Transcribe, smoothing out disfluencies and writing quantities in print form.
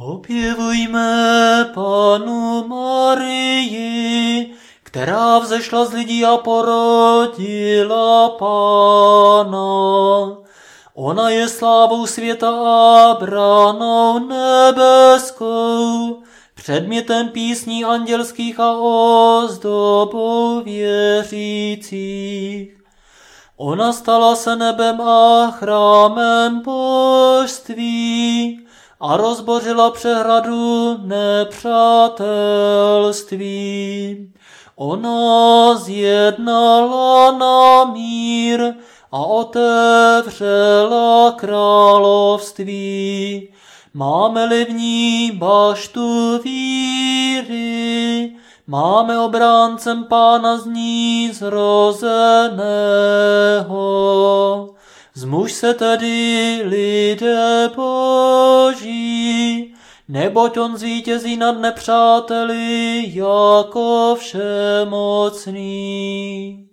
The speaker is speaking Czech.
Opěvujme Pannu Marii, která vzešla z lidí a porodila Pána. Ona je slávou světa a branou nebeskou, předmětem písní andělských a ozdobou věřících. Ona stala se nebem a chrámem božství a rozbořila přehradu nepřátelství. Ona zjednala na mír a otevřela království. Máme-li v ní baštu víry, máme obráncem Pána z ní zrozeného. Zmuž se tedy, lidé Boží, neboť on zvítězí nad nepřáteli jako všemocný.